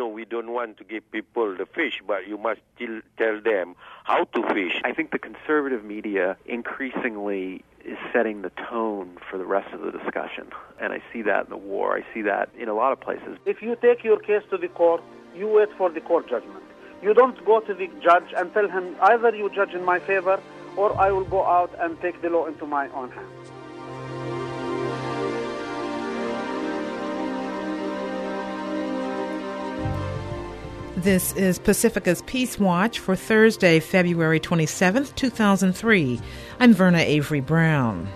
we don't want to give people the fish, but you must still tell them how to fish. I think the conservative media increasingly is setting the tone for the rest of the discussion. And I see that in the war. I see that in a lot of places. If you take your case to the court, you wait for the court judgment. You don't go to the judge and tell him, either you judge in my favor or I will go out and take the law into my own hands. This is Pacifica's Peace Watch for Thursday, February 27th, 2003. I'm Verna Avery Brown.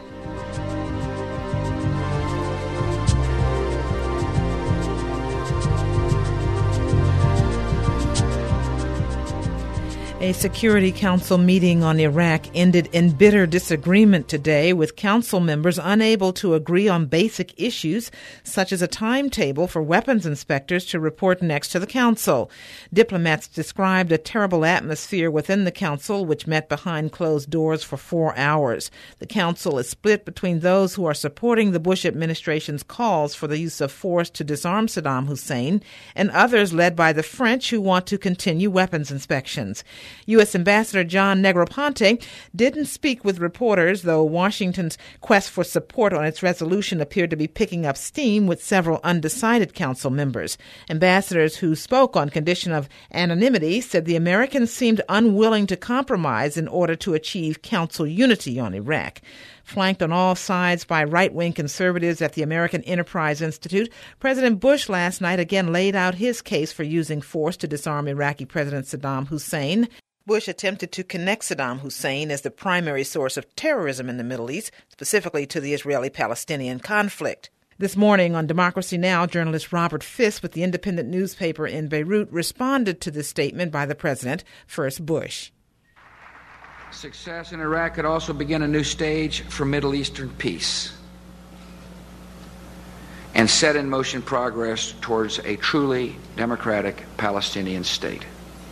A Security Council meeting on Iraq ended in bitter disagreement today, with council members unable to agree on basic issues, such as a timetable for weapons inspectors to report next to the council. Diplomats described a terrible atmosphere within the council, which met behind closed doors for 4 hours. The council is split between those who are supporting the Bush administration's calls for the use of force to disarm Saddam Hussein and others led by the French who want to continue weapons inspections. U.S. Ambassador John Negroponte didn't speak with reporters, though Washington's quest for support on its resolution appeared to be picking up steam with several undecided council members. Ambassadors who spoke on condition of anonymity said the Americans seemed unwilling to compromise in order to achieve council unity on Iraq. Flanked on all sides by right-wing conservatives at the American Enterprise Institute, President Bush last night again laid out his case for using force to disarm Iraqi President Saddam Hussein. Bush attempted to connect Saddam Hussein as the primary source of terrorism in the Middle East, specifically to the Israeli-Palestinian conflict. This morning on Democracy Now!, journalist Robert Fisk with the independent newspaper in Beirut responded to this statement by the president. First, Bush. Success in Iraq could also begin a new stage for Middle Eastern peace and set in motion progress towards a truly democratic Palestinian state.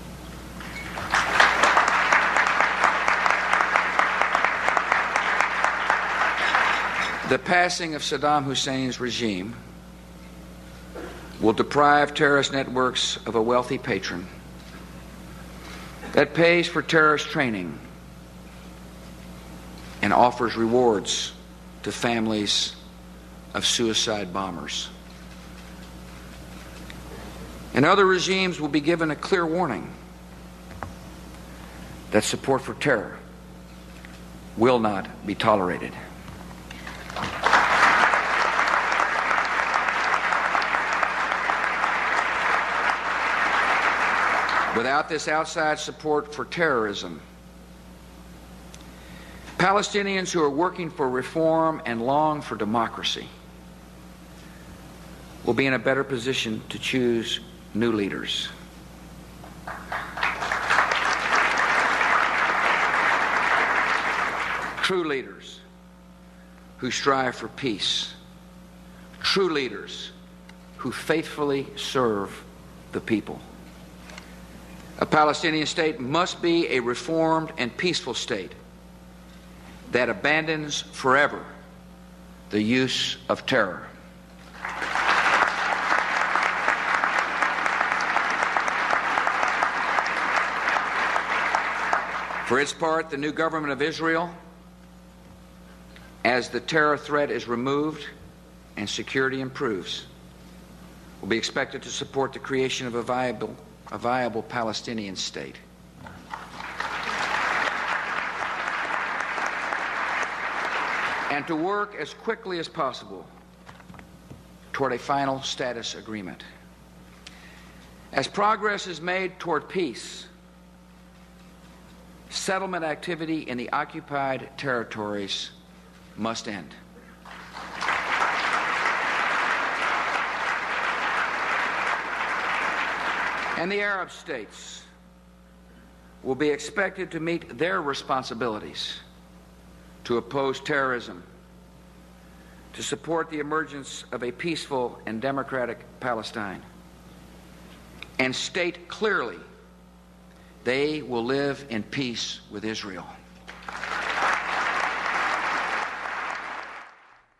The passing of Saddam Hussein's regime will deprive terrorist networks of a wealthy patron that pays for terrorist training and offers rewards to families of suicide bombers. And other regimes will be given a clear warning that support for terror will not be tolerated. Without this outside support for terrorism, Palestinians who are working for reform and long for democracy will be in a better position to choose new leaders. True leaders who strive for peace. True leaders who faithfully serve the people. A Palestinian state must be a reformed and peaceful state that abandons forever the use of terror. For its part, the new government of Israel, as the terror threat is removed and security improves, will be expected to support the creation of a viable Palestinian state. And to work as quickly as possible toward a final status agreement. As progress is made toward peace, settlement activity in the occupied territories must end. And the Arab states will be expected to meet their responsibilities to oppose terrorism, to support the emergence of a peaceful and democratic Palestine, and state clearly they will live in peace with Israel.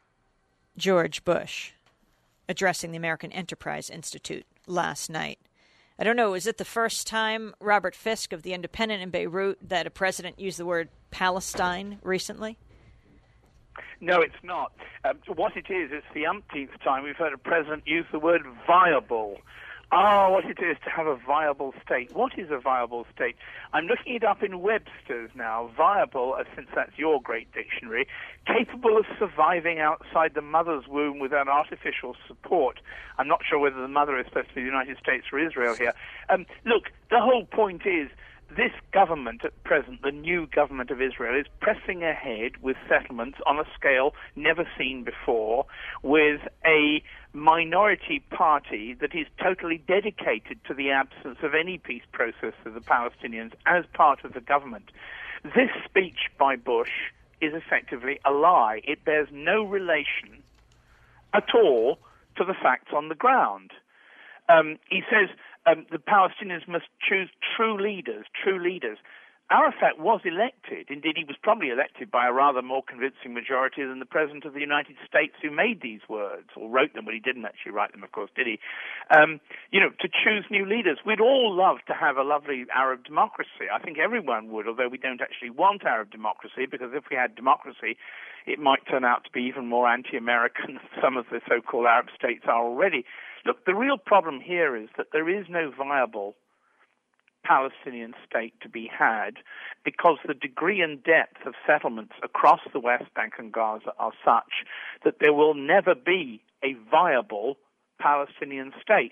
George Bush, addressing the American Enterprise Institute last night. I don't know, is it the first time, Robert Fisk of The Independent in Beirut, that a president used the word Palestine recently? No, it's not. What it is, it's the umpteenth time we've heard a president use the word viable. Oh, what it is to have a viable state. What is a viable state? I'm looking it up in Webster's now. Viable, since that's your great dictionary, capable of surviving outside the mother's womb without artificial support. I'm not sure whether the mother is supposed to be the United States or Israel here. Look, the whole point is this government at present, the new government of Israel, is pressing ahead with settlements on a scale never seen before, with a minority party that is totally dedicated to the absence of any peace process of the Palestinians as part of the government. This speech by Bush is effectively a lie. It bears no relation at all to the facts on the ground. He says the Palestinians must choose true leaders. Arafat was elected. Indeed, he was probably elected by a rather more convincing majority than the President of the United States who made these words, or wrote them. Well, he didn't actually write them, of course, did he? To choose new leaders. We'd all love to have a lovely Arab democracy. I think everyone would, although we don't actually want Arab democracy, because if we had democracy, it might turn out to be even more anti-American than some of the so-called Arab states are already. Look, the real problem here is that there is no viable Palestinian state to be had because the degree and depth of settlements across the West Bank and Gaza are such that there will never be a viable Palestinian state.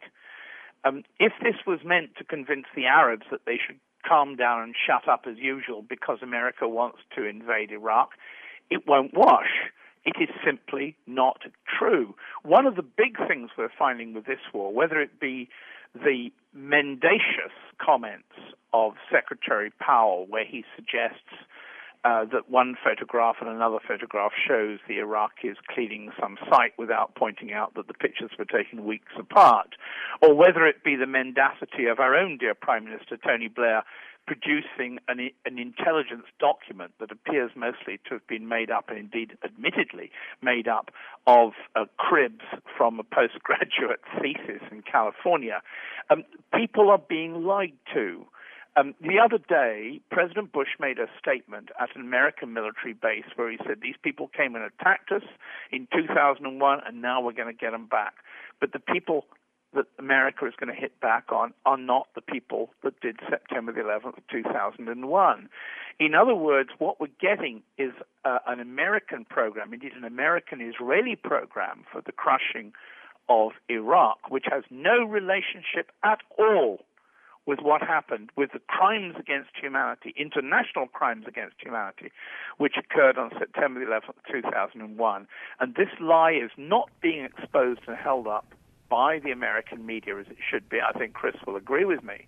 If this was meant to convince the Arabs that they should calm down and shut up as usual because America wants to invade Iraq, it won't wash. It is simply not true. One of the big things we're finding with this war, whether it be the mendacious comments of Secretary Powell, where he suggests that one photograph and another photograph shows the Iraqis cleaning some site without pointing out that the pictures were taken weeks apart, or whether it be the mendacity of our own dear Prime Minister Tony Blair producing an intelligence document that appears mostly to have been made up, and indeed admittedly made up, of cribs from a postgraduate thesis in California. People are being lied to. The other day, President Bush made a statement at an American military base where he said, these people came and attacked us in 2001, and now we're going to get them back. But the people that America is going to hit back on are not the people that did September the 11th, 2001. In other words, what we're getting is an American program, indeed an American-Israeli program for the crushing of Iraq, which has no relationship at all with what happened, with the crimes against humanity, international crimes against humanity, which occurred on September the 11th, 2001. And this lie is not being exposed and held up by the American media as it should be. I think Chris will agree with me.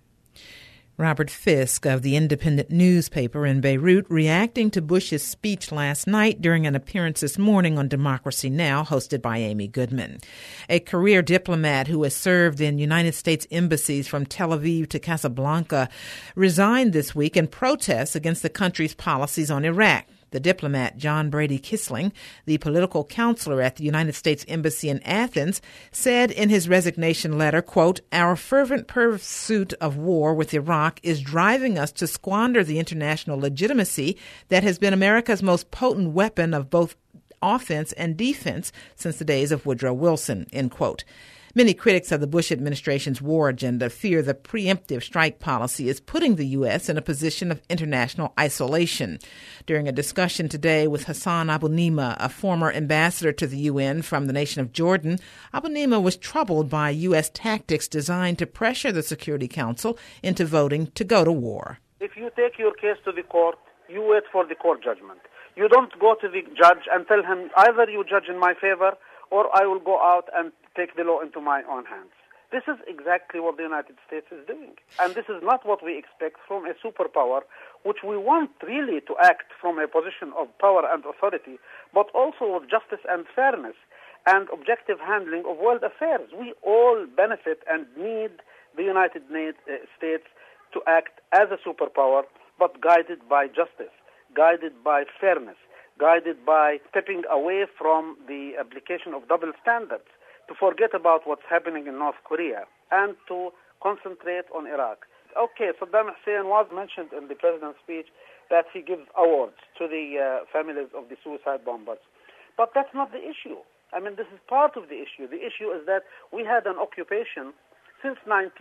Robert Fisk of the Independent newspaper in Beirut, reacting to Bush's speech last night during an appearance this morning on Democracy Now!, hosted by Amy Goodman. A career diplomat who has served in United States embassies from Tel Aviv to Casablanca resigned this week in protest against the country's policies on Iraq. The diplomat, John Brady Kissling, the political counselor at the United States Embassy in Athens, said in his resignation letter, quote, "Our fervent pursuit of war with Iraq is driving us to squander the international legitimacy that has been America's most potent weapon of both offense and defense since the days of Woodrow Wilson," end quote. Many critics of the Bush administration's war agenda fear the preemptive strike policy is putting the U.S. in a position of international isolation. During a discussion today with Hassan Abu Nima, a former ambassador to the UN from the nation of Jordan, Abu Nima was troubled by U.S. tactics designed to pressure the Security Council into voting to go to war. If you take your case to the court, you wait for the court judgment. You don't go to the judge and tell him, either you judge in my favor or I will go out and take the law into my own hands. This is exactly what the United States is doing. And this is not what we expect from a superpower, which we want really to act from a position of power and authority, but also with justice and fairness and objective handling of world affairs. We all benefit and need the United States to act as a superpower, but guided by justice, guided by fairness, guided by stepping away from the application of double standards, to forget about what's happening in North Korea, and to concentrate on Iraq. Okay, Saddam Hussein was mentioned in the president's speech that he gives awards to the families of the suicide bombers. But that's not the issue. I mean, this is part of the issue. The issue is that we had an occupation since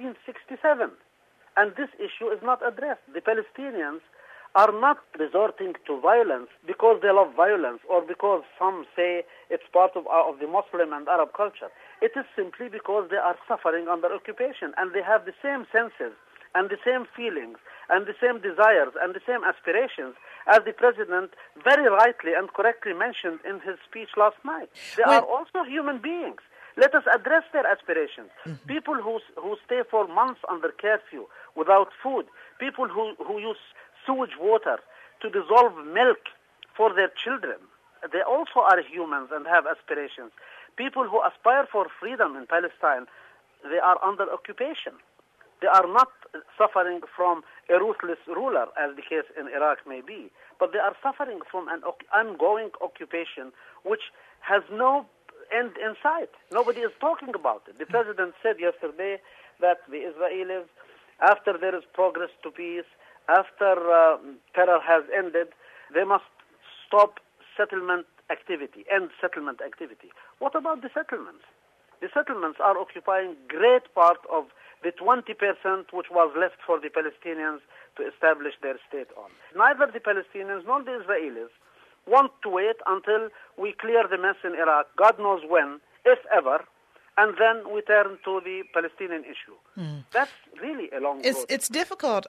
1967, and this issue is not addressed. The Palestinians are not resorting to violence because they love violence or because some say it's part of the Muslim and Arab culture. It is simply because they are suffering under occupation, and they have the same senses and the same feelings and the same desires and the same aspirations as the president very rightly and correctly mentioned in his speech last night. They are also human beings. Let us address their aspirations. Mm-hmm. People who stay for months under curfew without food, people who use sewage water to dissolve milk for their children, they also are humans and have aspirations. People who aspire for freedom in Palestine, they are under occupation. They are not suffering from a ruthless ruler, as the case in Iraq may be, but they are suffering from an ongoing occupation which has no end in sight. Nobody is talking about it. The president said yesterday that the Israelis, after there is progress to peace, after terror has ended, they must stop settlement activity, end settlement activity. What about the settlements? The settlements are occupying great part of the 20% which was left for the Palestinians to establish their state on. Neither the Palestinians nor the Israelis want to wait until we clear the mess in Iraq, God knows when, if ever, and then we turn to the Palestinian issue. That's really a long road. It's difficult,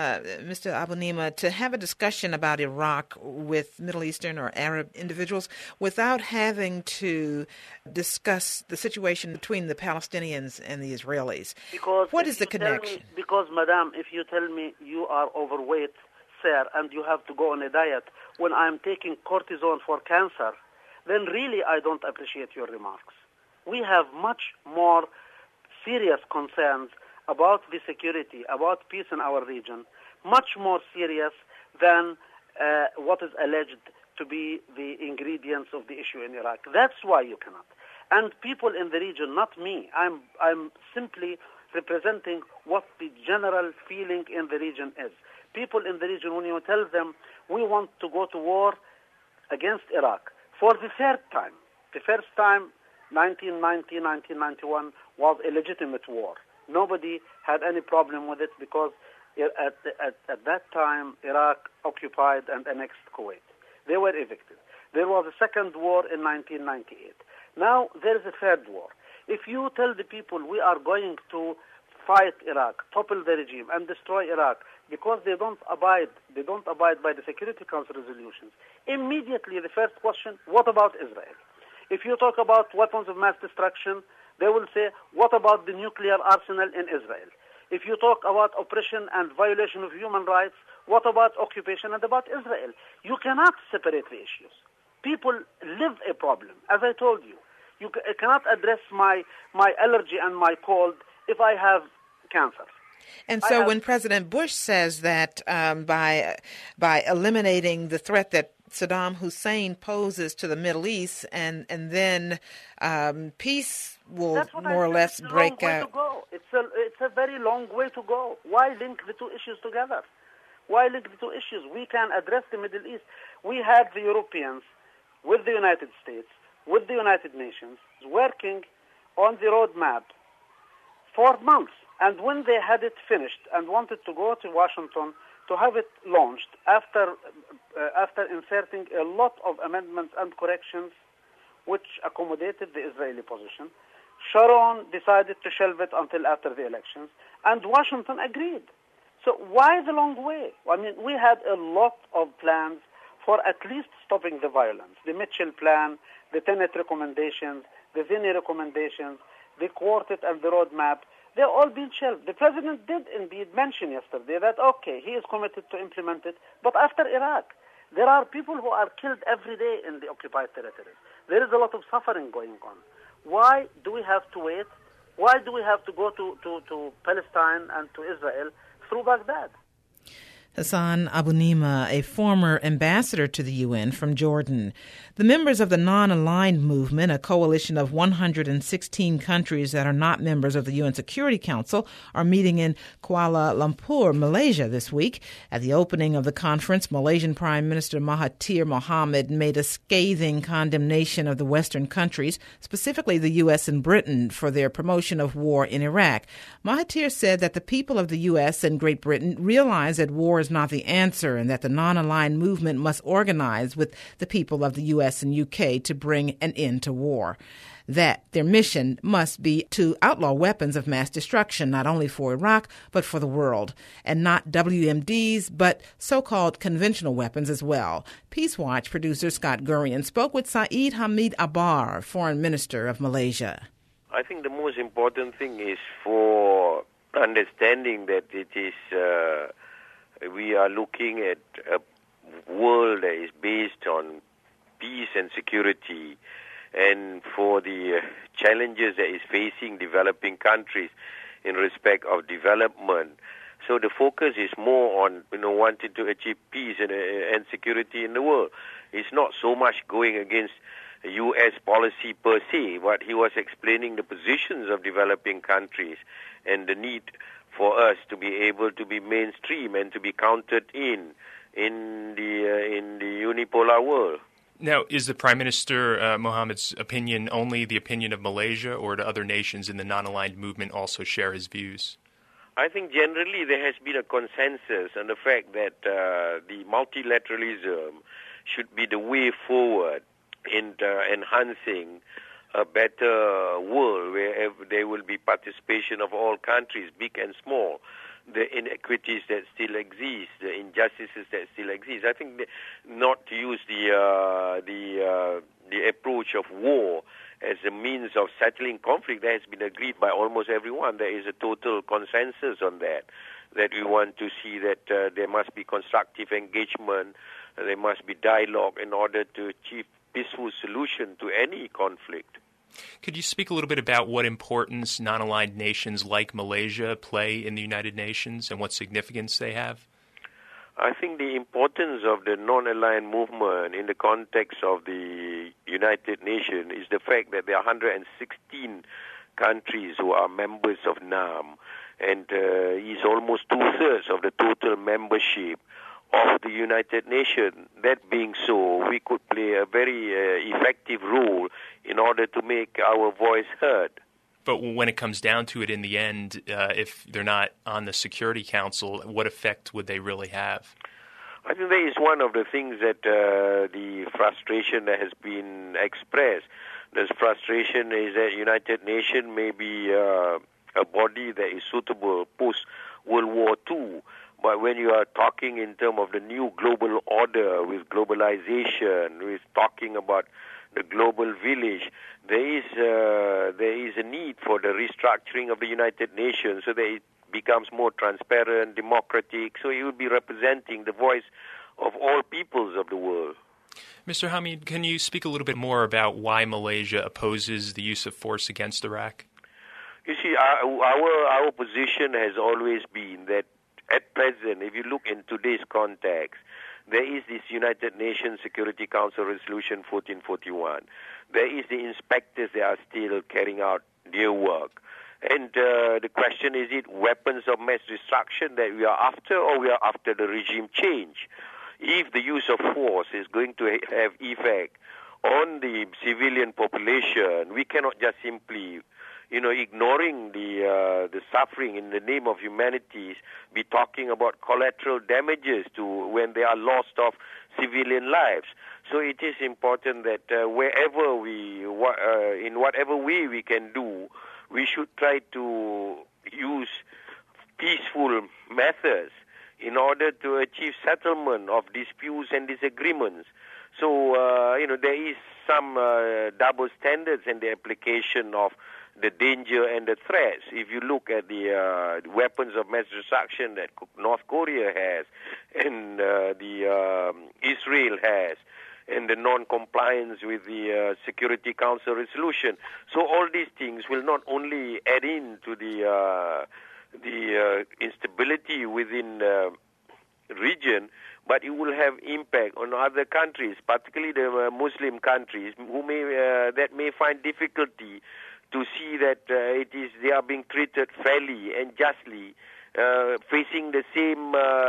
Mr. Abu-Nima, to have a discussion about Iraq with Middle Eastern or Arab individuals without having to discuss the situation between the Palestinians and the Israelis. What is the connection? Because, madam, if you tell me you are overweight, sir, and you have to go on a diet when I'm taking cortisone for cancer, then really I don't appreciate your remarks. We have much more serious concerns about the security, about peace in our region, much more serious than what is alleged to be the ingredients of the issue in Iraq. That's why you cannot. And people in the region, not me, I'm simply representing what the general feeling in the region is. People in the region, when you tell them, we want to go to war against Iraq for the third time. The first time, 1990, 1991, was a legitimate war. Nobody had any problem with it because at that time, Iraq occupied and annexed Kuwait. They were evicted. There was a second war in 1998. Now there is a third war. If you tell the people we are going to fight Iraq, topple the regime, and destroy Iraq because they don't abide by the Security Council resolutions, immediately the first question, what about Israel? If you talk about weapons of mass destruction, they will say, what about the nuclear arsenal in Israel? If you talk about oppression and violation of human rights, what about occupation and about Israel? You cannot separate the issues. People live a problem. As I told you, you cannot address my allergy and my cold if I have cancer. And so when President Bush says that by eliminating the threat that Saddam Hussein poses to the Middle East, and then peace will more or less break out. It's a very long way to go. Why link the two issues together? Why link the two issues? We can address the Middle East. We had the Europeans with the United States, with the United Nations, working on the roadmap for months. And when they had it finished and wanted to go to Washington to have it launched, after inserting a lot of amendments and corrections which accommodated the Israeli position, Sharon decided to shelve it until after the elections, and Washington agreed. So why the long way? I mean, we had a lot of plans for at least stopping the violence. The Mitchell Plan, the Tenet recommendations, the Zinni recommendations, the Quartet and the roadmap, they've all been shelved. The president did indeed mention yesterday that, okay, he is committed to implement it, but after Iraq, there are people who are killed every day in the occupied territories. There is a lot of suffering going on. Why do we have to wait? Why do we have to go to Palestine and to Israel through Baghdad? Hassan Abu Nima, a former ambassador to the UN from Jordan. The members of the Non-Aligned Movement, a coalition of 116 countries that are not members of the UN Security Council, are meeting in Kuala Lumpur, Malaysia this week. At the opening of the conference, Malaysian Prime Minister Mahathir Mohamad made a scathing condemnation of the Western countries, specifically the U.S. and Britain, for their promotion of war in Iraq. Mahathir said that the people of the U.S. and Great Britain realize that war is not the answer and that the non-aligned movement must organize with the people of the U.S. and UK to bring an end to war. That their mission must be to outlaw weapons of mass destruction, not only for Iraq, but for the world, and not WMDs, but so-called conventional weapons as well. Peace Watch producer Scott Gurian spoke with Saeed Hamid Abbar, Foreign Minister of Malaysia. I think the most important thing is for understanding that it is we are looking at a world that is based on peace and security, and for the challenges that is facing developing countries in respect of development. So the focus is more on wanting to achieve peace and security in the world. It's not so much going against U.S. policy per se, but he was explaining the positions of developing countries and the need for us to be able to be mainstream and to be counted in the unipolar world. Now, is the Prime Minister Mohamad's opinion only the opinion of Malaysia, or do other nations in the non-aligned movement also share his views? I think generally there has been a consensus on the fact that the multilateralism should be the way forward in enhancing a better world where there will be participation of all countries, big and small. The inequities that still exist, the injustices that still exist. I think not to use the approach of war as a means of settling conflict. That has been agreed by almost everyone. There is a total consensus on that we want to see that there must be constructive engagement, there must be dialogue in order to achieve peaceful solution to any conflict. Could you speak a little bit about what importance non-aligned nations like Malaysia play in the United Nations and what significance they have? I think the importance of the non-aligned movement in the context of the United Nations is the fact that there are 116 countries who are members of NAM, and is almost 2/3 of the total membership of the United Nations. That being so, we could play a very effective role in order to make our voice heard. But when it comes down to it in the end, if they're not on the Security Council, what effect would they really have? I think that is one of the things that the frustration that has been expressed. The frustration is that United Nations may be a body that is suitable post-World War II. But when you are talking in terms of the new global order with globalization, with talking about the global village, there is a need for the restructuring of the United Nations so that it becomes more transparent, democratic, so it will be representing the voice of all peoples of the world. Mr. Hamid, can you speak a little bit more about why Malaysia opposes the use of force against Iraq? You see, our position has always been that at present, if you look in today's context, there is this United Nations Security Council Resolution 1441. There is the inspectors that are still carrying out their work. And the question is it weapons of mass destruction that we are after, or we are after the regime change? If the use of force is going to have effect on the civilian population, we cannot just simply ignoring the suffering in the name of humanities, be talking about collateral damages to when there are loss of civilian lives. So it is important that wherever in whatever way we can do, we should try to use peaceful methods in order to achieve settlement of disputes and disagreements. So, there is some double standards in the application of the danger and the threats. If you look at the weapons of mass destruction that North Korea has and Israel has, and the non-compliance with the Security Council resolution. So all these things will not only add in to the instability within region, but it will have impact on other countries, particularly the Muslim countries, that may find difficulty to see that they are being treated fairly and justly, facing the same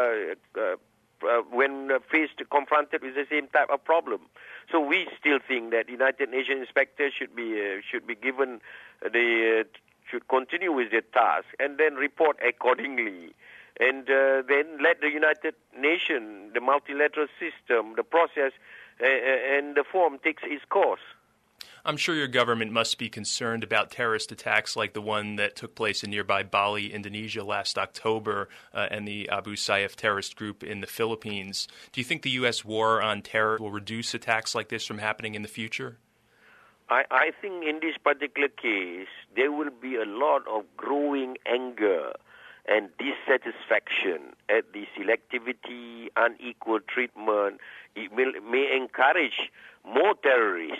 when confronted with the same type of problem. So we still think that United Nations inspectors should be given should continue with their task and then report accordingly. And then let the United Nations, the multilateral system, the process, and the form takes its course. I'm sure your government must be concerned about terrorist attacks like the one that took place in nearby Bali, Indonesia last October, and the Abu Sayyaf terrorist group in the Philippines. Do you think the U.S. war on terror will reduce attacks like this from happening in the future? I think in this particular case, there will be a lot of growing anger and dissatisfaction at the selectivity, unequal treatment. It may encourage more terrorists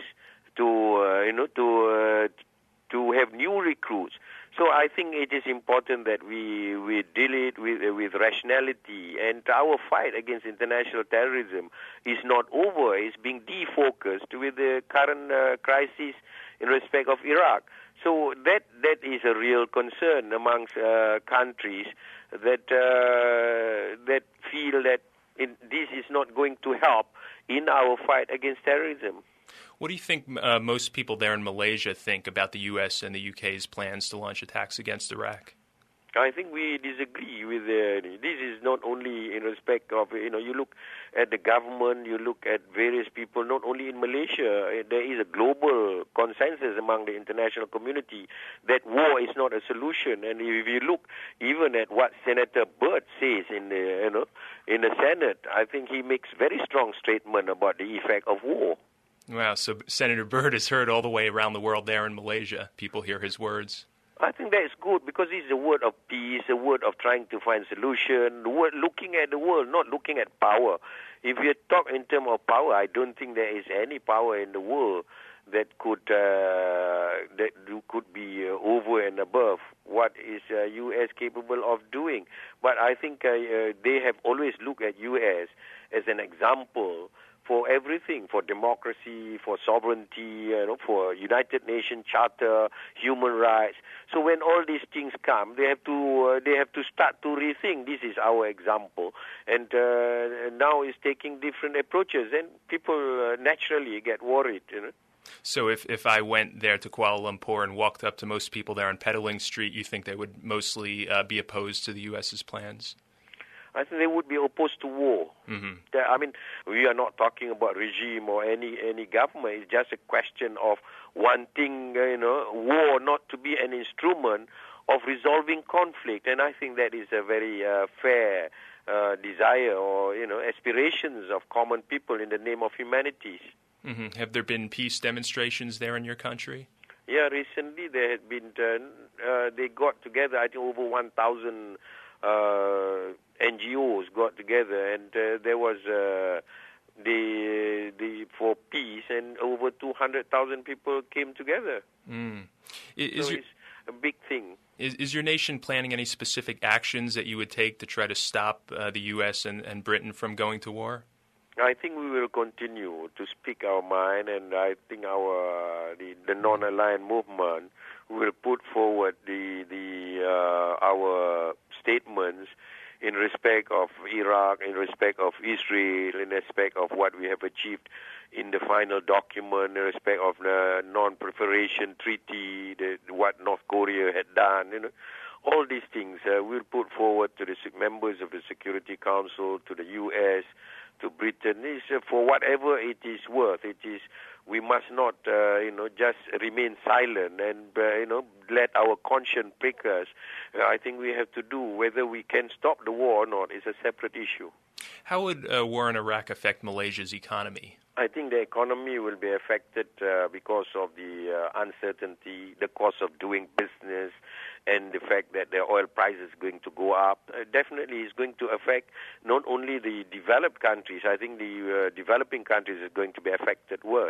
to have new recruits. So I think it is important that we deal it with rationality. And our fight against international terrorism is not over. It's being defocused with the current crisis in respect of Iraq. So that is a real concern amongst countries that feel that this is not going to help in our fight against terrorism. What do you think most people there in Malaysia think about the U.S. and the UK's plans to launch attacks against Iraq? I think we disagree with this is not only in respect of, you look at the government, you look at various people, not only in Malaysia, there is a global consensus among the international community that war is not a solution. And if you look even at what Senator Byrd says in the Senate, I think he makes very strong statement about the effect of war. Wow, so Senator Byrd is heard all the way around the world there in Malaysia. People hear his words. I think that is good because it's a word of peace, a word of trying to find solution, the word looking at the world, not looking at power. If you talk in terms of power, I don't think there is any power in the world that could be over and above what is U.S. capable of doing. But I think they have always looked at U.S. as an example for everything, for democracy, for sovereignty, for United Nations Charter, human rights. So when all these things come, they have to start to rethink. This is our example, and now it's taking different approaches, and people naturally get worried. So if I went there to Kuala Lumpur and walked up to most people there on Petaling Street, you think they would mostly be opposed to the U.S.'s plans? I think they would be opposed to war. Mm-hmm. I mean, we are not talking about regime or any government. It's just a question of wanting, war not to be an instrument of resolving conflict. And I think that is a very fair desire or, aspirations of common people in the name of humanities. Mm-hmm. Have there been peace demonstrations there in your country? Yeah, recently there had been, they got together, I think over 1,000 NGOs got together, and there was for peace, and over 200,000 people came together. It's a big thing. Is your nation planning any specific actions that you would take to try to stop the U.S. and Britain from going to war? I think we will continue to speak our mind, and I think the non-aligned movement will put forward our statements in respect of Iraq, in respect of Israel, in respect of what we have achieved in the final document, in respect of the non-proliferation treaty, what North Korea had done. All these things we'll put forward to the members of the Security Council, to the U.S., to Britain. For whatever it is worth. We must not, just remain silent and, let our conscience prick us. I think we have to do. Whether we can stop the war or not is a separate issue. How would war in Iraq affect Malaysia's economy? I think the economy will be affected because of the uncertainty, the cost of doing business, and the fact that the oil price is going to go up. Definitely is going to affect not only the developed countries. I think the developing countries are going to be affected worse.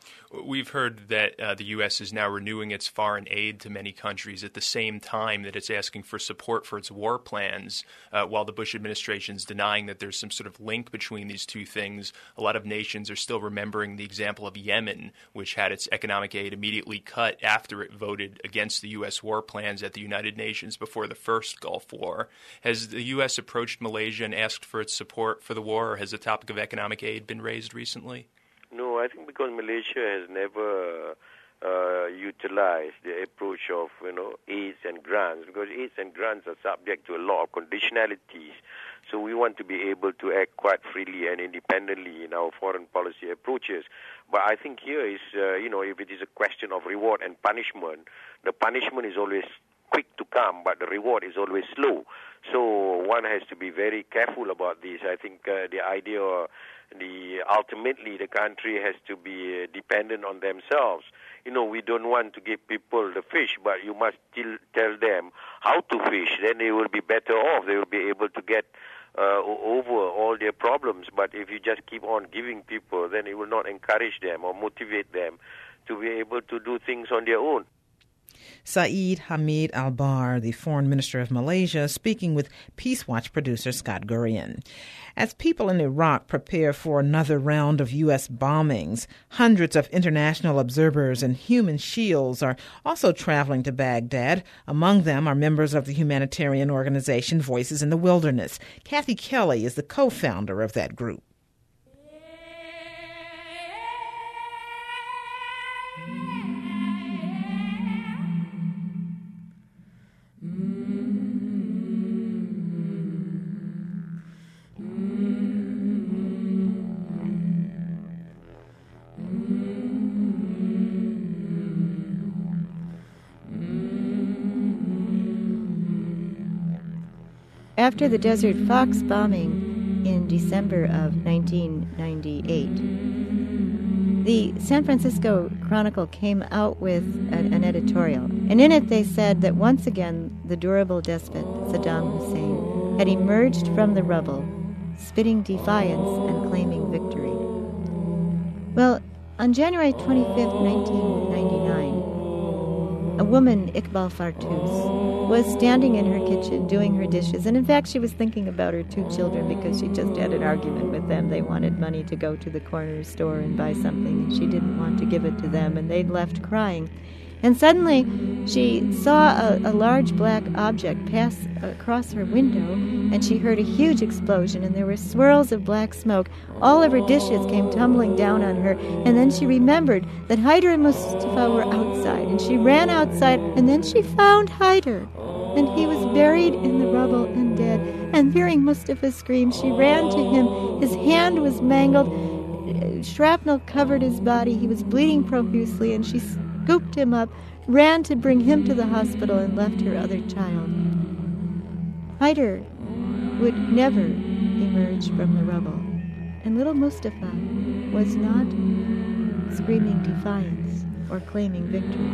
We've heard that the U.S. is now renewing its foreign aid to many countries at the same time that it's asking for support for its war plans, while the Bush administration is denying that there's some sort of link between these two things. A lot of nations are still remembering the example of Yemen, which had its economic aid immediately cut after it voted against the U.S. war plans at the United Nations before the first Gulf War. Has the U.S. approached Malaysia and asked for its support for the war, or has the topic of economic aid been raised recently? No, I think because Malaysia has never utilized the approach of, aids and grants, because aids and grants are subject to a lot of conditionalities. So we want to be able to act quite freely and independently in our foreign policy approaches. But I think here is, if it is a question of reward and punishment, the punishment is always quick to come, but the reward is always slow. So one has to be very careful about this. I think the idea ultimately the country has to be dependent on themselves. We don't want to give people the fish, but you must still tell them how to fish. Then they will be better off. They will be able to get over all their problems. But if you just keep on giving people, then it will not encourage them or motivate them to be able to do things on their own. Saeed Hamid Albar, the Foreign Minister of Malaysia, speaking with Peace Watch producer Scott Gurian. As people in Iraq prepare for another round of U.S. bombings, hundreds of international observers and human shields are also traveling to Baghdad. Among them are members of the humanitarian organization Voices in the Wilderness. Kathy Kelly is the co-founder of that group. After the Desert Fox bombing in December of 1998, the San Francisco Chronicle came out with an editorial, and in it they said that once again the durable despot Saddam Hussein had emerged from the rubble, spitting defiance and claiming victory. Well, on January 25th, 1999, a woman, Iqbal Fartouz, was standing in her kitchen doing her dishes, and in fact she was thinking about her two children because she just had an argument with them. They wanted money to go to the corner store and buy something, and she didn't want to give it to them, and they'd left crying. And suddenly she saw a large black object pass across her window, and she heard a huge explosion, and there were swirls of black smoke. All of her dishes came tumbling down on her, and then she remembered that Haider and Mustafa were outside, and she ran outside, and then she found Haider, and he was buried in the rubble and dead. And hearing Mustafa scream, she ran to him. His hand was mangled. Shrapnel covered his body. He was bleeding profusely, and she scooped him up, ran to bring him to the hospital, and left her other child. Haider would never emerge from the rubble, and little Mustafa was not screaming defiance or claiming victory.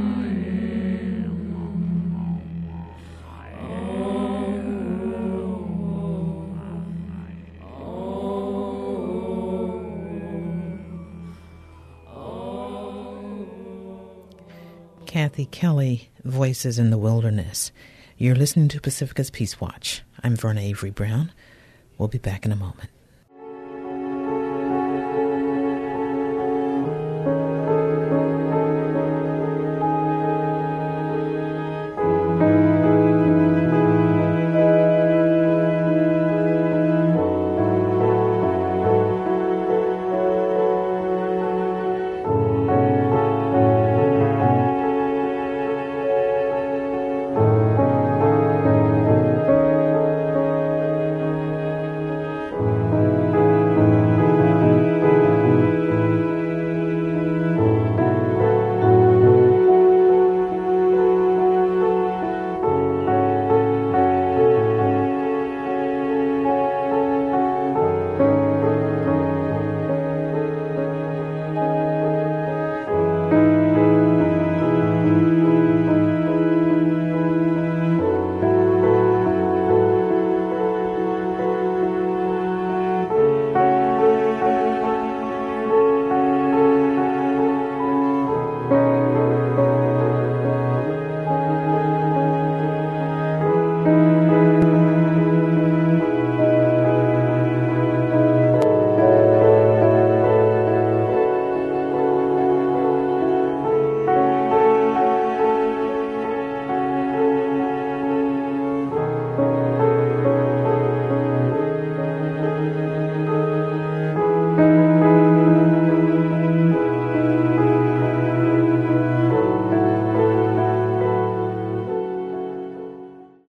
Kathy Kelly, Voices in the Wilderness. You're listening to Pacifica's Peace Watch. I'm Verna Avery Brown. We'll be back in a moment.